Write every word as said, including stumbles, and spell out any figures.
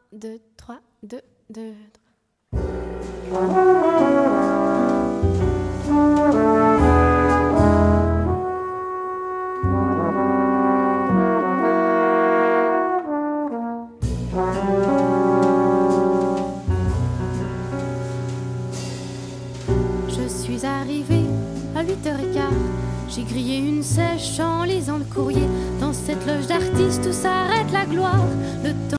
deux, trois, deux, deux. Je suis arrivée à huit heures quinze. J'ai grillé une sèche en lisant le courrier. Dans cette loge d'artistes où s'arrête la gloire, le temps